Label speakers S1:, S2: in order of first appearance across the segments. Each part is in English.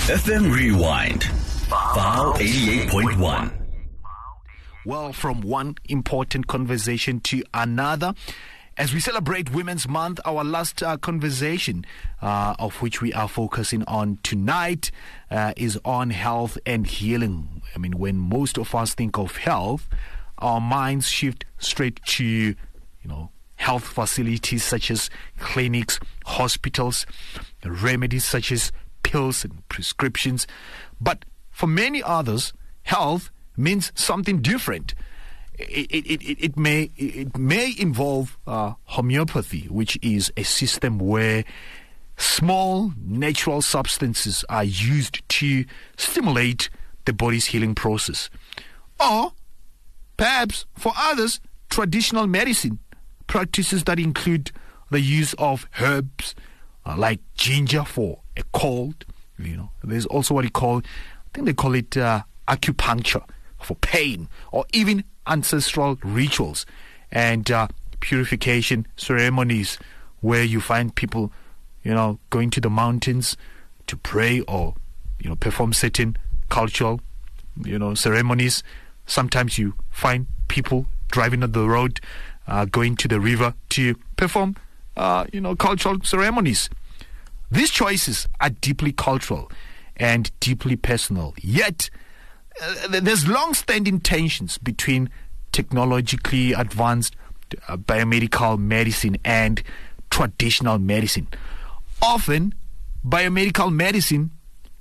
S1: FM Rewind, File 88.1.
S2: Well, from one important conversation to another, as we celebrate Women's Month, our last conversation, of which we are focusing on tonight, is on health and healing. I mean, when most of us think of health, our minds shift straight to, health facilities such as clinics, hospitals, remedies such as pills and prescriptions. But for many others, health means something different. It may involve homeopathy, which is a system where small natural substances are used to stimulate the body's healing process. Or perhaps for others, traditional medicine practices that include the use of herbs like ginger for a cold. There's also what they call it acupuncture for pain, or even ancestral rituals and purification ceremonies where you find people, going to the mountains to pray or, perform certain cultural, ceremonies. Sometimes you find people driving on the road, going to the river to perform, cultural ceremonies. These choices are deeply cultural and deeply personal. Yet, there's long-standing tensions between technologically advanced biomedical medicine and traditional medicine. Often, biomedical medicine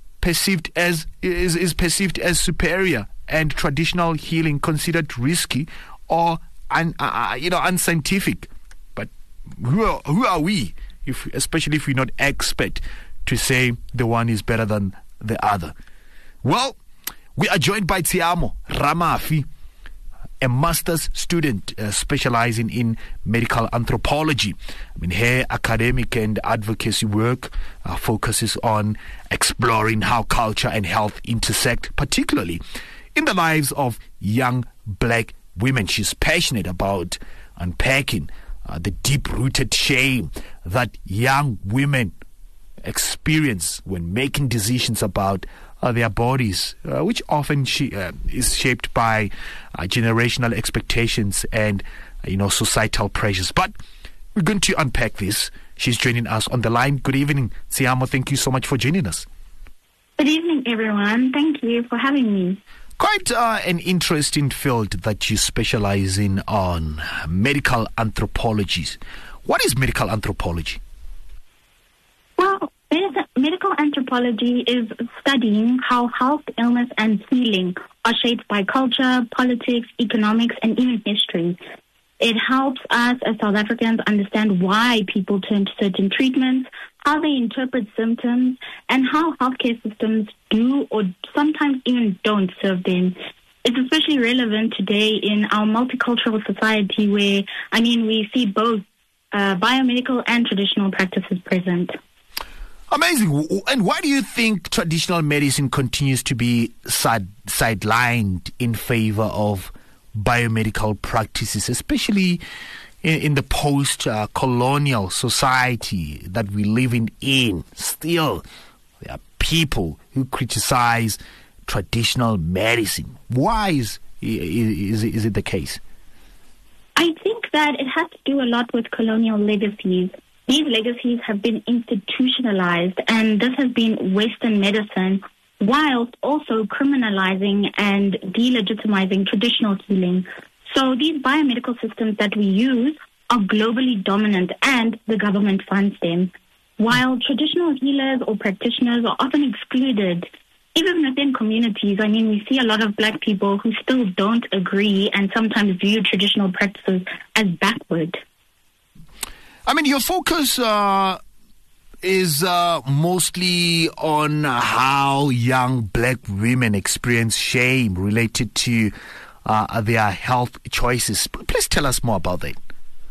S2: is perceived as superior, and traditional healing considered risky or unscientific. But who are we, especially if we're not expert, to say the one is better than the other? Well, we are joined by Tsiamo Ramafi, a master's student specializing in medical anthropology. Her academic and advocacy work focuses on exploring how culture and health intersect, particularly in the lives of young black women. She's passionate about unpacking the deep-rooted shame that young women experience when making decisions about their bodies, which often is shaped by generational expectations and societal pressures. But we're going to unpack this. She's joining us on the line. Good evening, Tsiamo. Thank you so much for joining us.
S3: Good evening, everyone. Thank you for having me.
S2: Quite an interesting field that you specialize in on, medical anthropology. What is medical anthropology?
S3: Well, medical anthropology is studying how health, illness, and healing are shaped by culture, politics, economics, and even history. It helps us as South Africans understand why people turn to certain treatments, how they interpret symptoms, and how healthcare systems do or sometimes even don't serve them. It's especially relevant today in our multicultural society where, we see both biomedical and traditional practices present.
S2: Amazing. And why do you think traditional medicine continues to be sidelined in favor of biomedical practices, especially in the post-colonial society that we live in? Still, there are people who criticize traditional medicine. Why is it the case?
S3: I think that it has to do a lot with colonial legacies. These legacies have been institutionalized, and this has been Western medicine, whilst also criminalizing and delegitimizing traditional healing. So these biomedical systems that we use are globally dominant, and the government funds them, while traditional healers or practitioners are often excluded. Even within communities, we see a lot of black people who still don't agree and sometimes view traditional practices as backward.
S2: Your focus is mostly on how young black women experience shame related to their health choices. Please tell us more about that.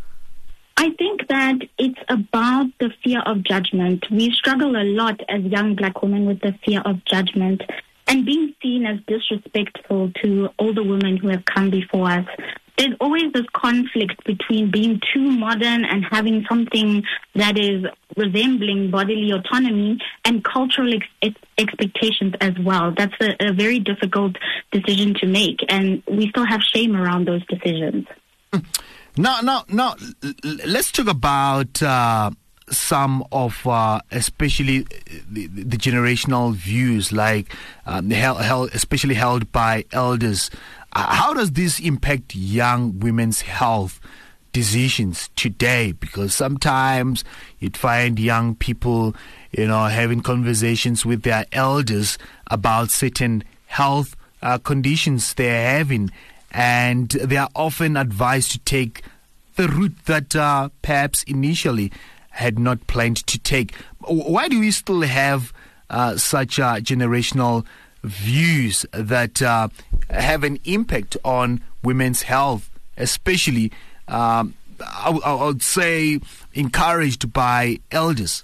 S3: I think that it's about the fear of judgment. We struggle a lot as young black women with the fear of judgment and being seen as disrespectful to older women who have come before us. there's always this conflict between being too modern and having something that is resembling bodily autonomy and cultural expectations as well. That's a very difficult decision to make, and we still have shame around those decisions.
S2: Now, let's talk about some of, especially the generational views, like especially held by elders. How does this impact young women's health decisions today? Because sometimes you'd find young people, having conversations with their elders about certain health conditions they're having, and they are often advised to take the route that perhaps initially had not planned to take. Why do we still have such generational views that have an impact on women's health, especially, I would say, encouraged by elders?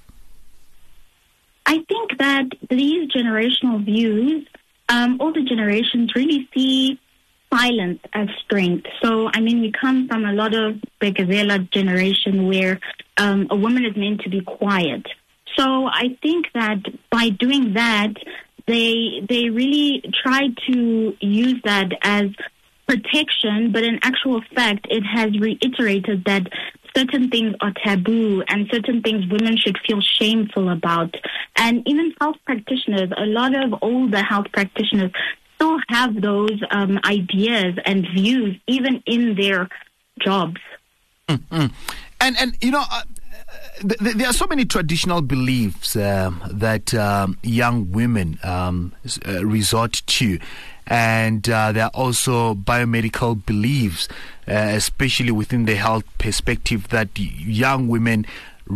S3: I think that these generational views, older generations really see silence as strength. So, we come from a lot of Bekezela generation where a woman is meant to be quiet. So I think that by doing that, they really try to use that as protection, but in actual fact, it has reiterated that certain things are taboo and certain things women should feel shameful about. And even health practitioners, a lot of older health practitioners still have those ideas and views even in their jobs.
S2: Mm-hmm. And there are so many traditional beliefs that young women resort to, and there are also biomedical beliefs, especially within the health perspective, that young women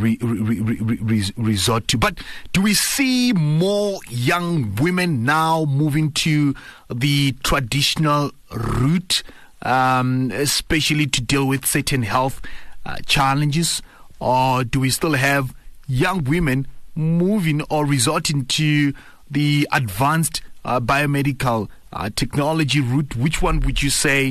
S2: resort to. But do we see more young women now moving to the traditional route, especially to deal with certain health challenges? Or do we still have young women moving or resorting to the advanced biomedical technology route? Which one would you say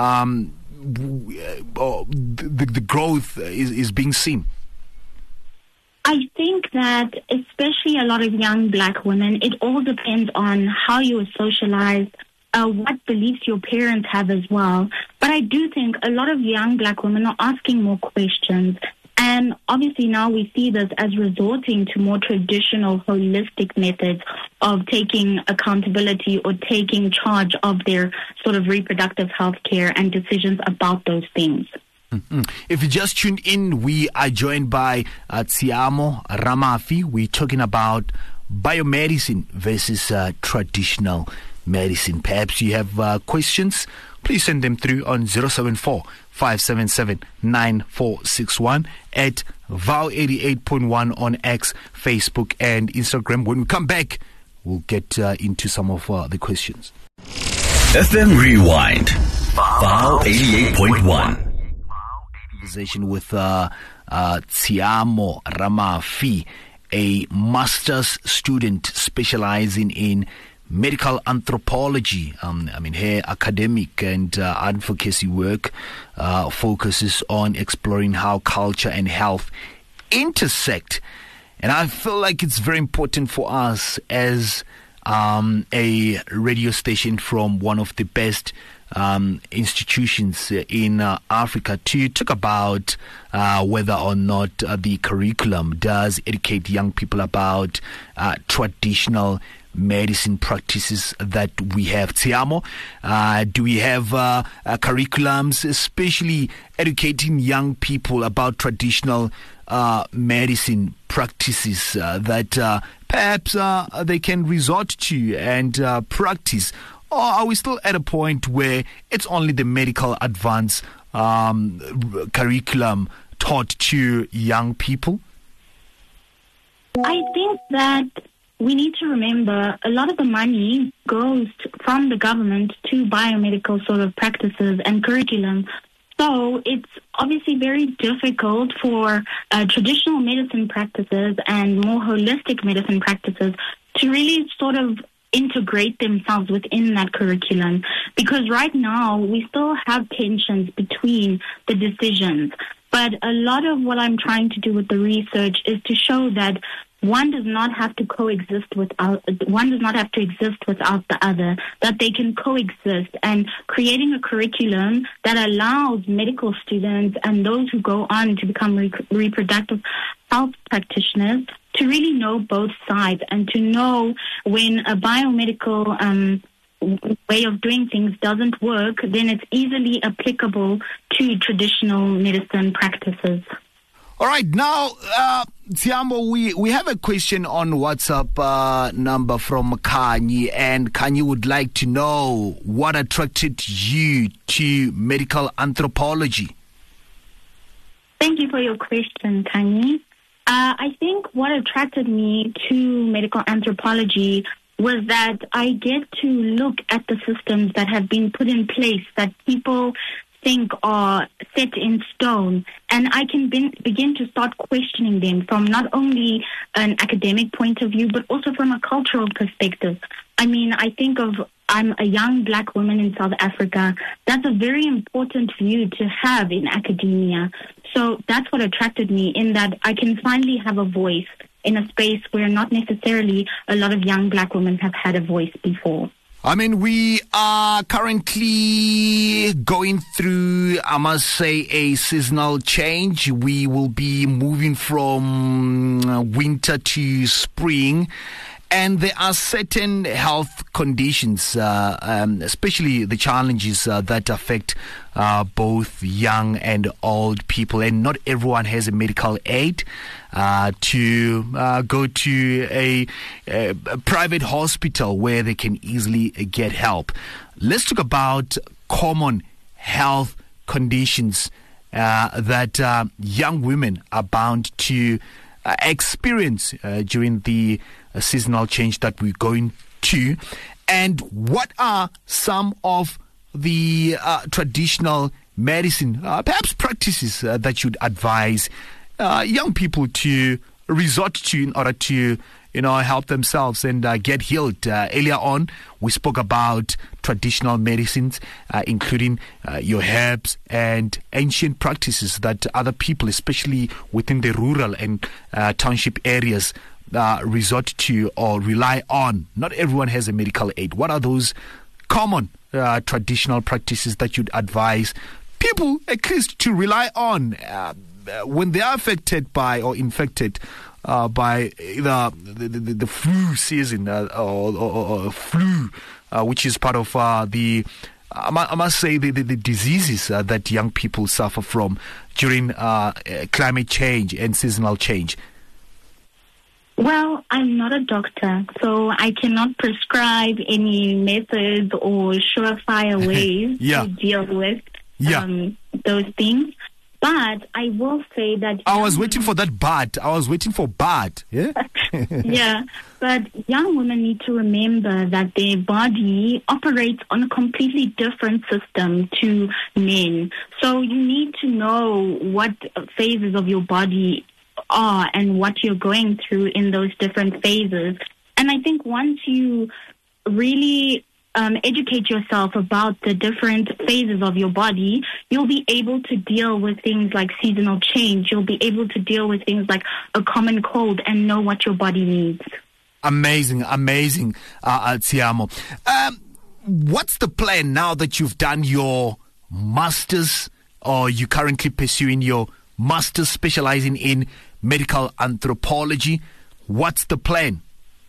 S2: the growth is being seen?
S3: I think that especially a lot of young black women, it all depends on how you are socialized, what beliefs your parents have as well. But I do think a lot of young black women are asking more questions. And obviously now we see this as resorting to more traditional holistic methods of taking accountability or taking charge of their sort of reproductive health care and decisions about those things.
S2: Mm-hmm. If you just tuned in, we are joined by Tsiamo Ramafi. We're talking about biomedicine versus traditional medicine. Perhaps you have questions. Please send them through on 074-577-9461 at VOW88.1 on X, Facebook and Instagram. When we come back, we'll get into some of the questions.
S1: FM Rewind, VOW 88.1.
S2: Conversation with Tsiamo Ramafi, a master's student specializing in medical anthropology. Her academic and advocacy work focuses on exploring how culture and health intersect. And I feel like it's very important for us as a radio station from one of the best institutions in Africa to talk about whether or not the curriculum does educate young people about traditional medicine practices that we have. Tsiamo, do we have curriculums especially educating young people about traditional medicine practices that perhaps they can resort to and practice? Or are we still at a point where it's only the medical advance curriculum taught to young people?
S3: I think that we need to remember a lot of the money goes from the government to biomedical sort of practices and curriculum. So it's obviously very difficult for traditional medicine practices and more holistic medicine practices to really sort of integrate themselves within that curriculum. Because right now, we still have tensions between the decisions. But a lot of what I'm trying to do with the research is to show that one does not have to exist without the other, that they can coexist, and creating a curriculum that allows medical students and those who go on to become reproductive health practitioners to really know both sides and to know when a biomedical way of doing things doesn't work, then it's easily applicable to traditional medicine practices.
S2: All right, now, Tsiamo, we have a question on WhatsApp number from Kanye, and Kanye would like to know what attracted you to medical anthropology.
S3: Thank you for your question, Kanye. I think what attracted me to medical anthropology was that I get to look at the systems that have been put in place that people think are set in stone, and I can begin to start questioning them from not only an academic point of view, but also from a cultural perspective. I mean, I'm a young black woman in South Africa. That's a very important view to have in academia. So that's what attracted me, in that I can finally have a voice in a space where not necessarily a lot of young black women have had a voice before.
S2: I mean, we are currently going through, I must say, a seasonal change. We will be moving from winter to spring. And there are certain health conditions, especially the challenges that affect both young and old people. And not everyone has a medical aid to go to a private hospital where they can easily get help. Let's talk about common health conditions that young women are bound to experience during the seasonal change that we're going to, and what are some of the traditional medicine, perhaps practices that you'd advise young people to resort to in order to, help themselves and get healed. Earlier on, we spoke about traditional medicines, including your herbs and ancient practices that other people, especially within the rural and township areas, resort to or rely on. Not everyone has a medical aid. What are those common traditional practices that you'd advise people at least to rely on when they are affected by or infected by either the flu season or flu, which is part of the I must say the diseases that young people suffer from during climate change and seasonal change?
S3: Well, I'm not a doctor, so I cannot prescribe any methods or surefire ways to deal with those things. But I will say that...
S2: I was waiting for that but. I was waiting for but. Yeah?
S3: Yeah. But young women need to remember that their body operates on a completely different system to men. So you need to know what phases of your body are and what you're going through in those different phases. And I think once you really educate yourself about the different phases of your body, you'll be able to deal with things like seasonal change. You'll be able to deal with things like a common cold and know what your body needs.
S2: Amazing, Tsiamo. What's the plan now that you've done your master's, or you're currently pursuing your master's specializing in medical anthropology? What's the plan?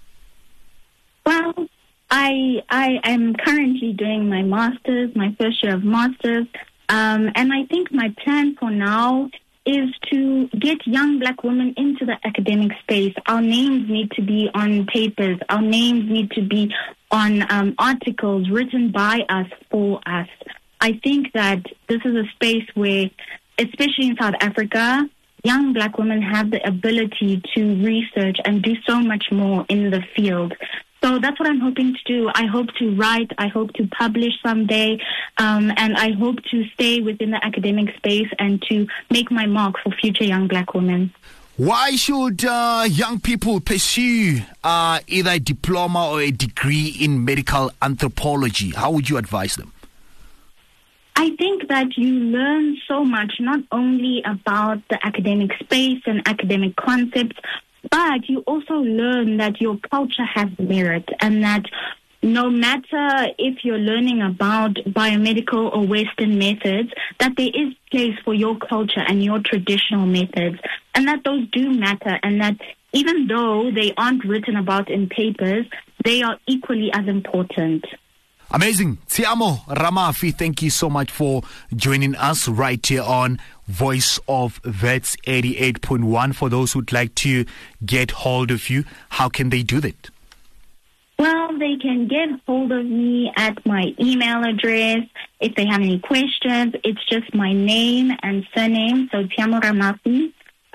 S3: Well, I am currently doing my master's, my first year of master's, and I think my plan for now is to get young black women into the academic space. Our names need to be on papers. Our names need to be on articles written by us, for us. I think that this is a space where, especially in South Africa, young black women have the ability to research and do so much more in the field. So that's what I'm hoping to do. I hope to write, I hope to publish someday, and I hope to stay within the academic space and to make my mark for future young black women.
S2: Why should young people pursue either a diploma or a degree in medical anthropology? How would you advise them?
S3: I think that you learn so much, not only about the academic space and academic concepts, but you also learn that your culture has merit, and that no matter if you're learning about biomedical or Western methods, that there is place for your culture and your traditional methods, and that those do matter, and that even though they aren't written about in papers, they are equally as important.
S2: Amazing. Tshiamo Ramafi, thank you so much for joining us right here on Voice of Vets 88.1. For those who'd like to get hold of you, how can they do that?
S3: Well, they can get hold of me at my email address. If they have any questions, it's just my name and surname. So Tshiamo Ramafi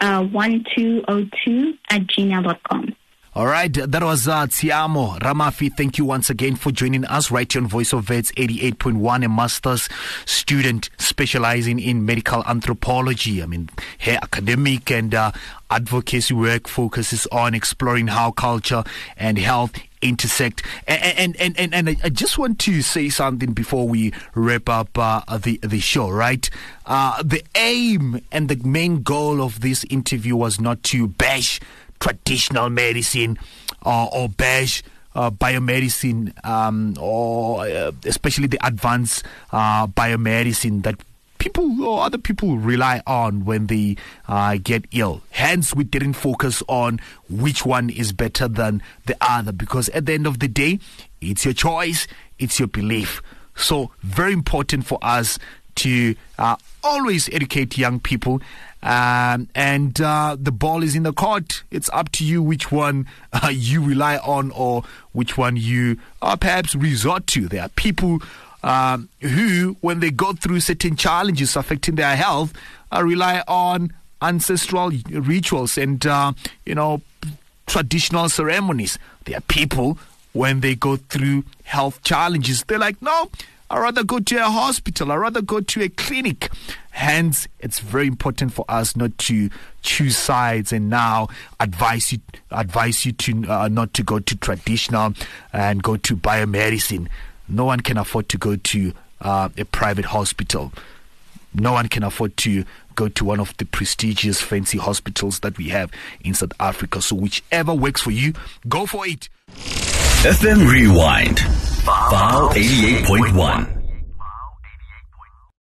S3: 1202 at gmail.com.
S2: All right, that was Tshiamo Ramafi. Thank you once again for joining us right here on Voice of Vets 88.1, a master's student specializing in medical anthropology. I mean, her academic and advocacy work focuses on exploring how culture and health intersect. And I just want to say something before we wrap up the show, right? The aim and the main goal of this interview was not to bash traditional medicine or bash biomedicine or especially the advanced biomedicine that people or other people rely on when they get ill. Hence, we didn't focus on which one is better than the other, because at the end of the day, it's your choice, it's your belief. So very important for us to always educate young people. And the ball is in the court. It's up to you which one you rely on or which one you perhaps resort to. There are people who, when they go through certain challenges affecting their health, rely on ancestral rituals and, traditional ceremonies. There are people, when they go through health challenges, they're like, no, I'd rather go to a hospital. I'd rather go to a clinic. Hence, it's very important for us not to choose sides and now advise you to not to go to traditional and go to biomedicine. No one can afford to go to a private hospital. No one can afford to go to one of the prestigious, fancy hospitals that we have in South Africa. So whichever works for you, go for it.
S1: FM Rewind, Vow 88.1.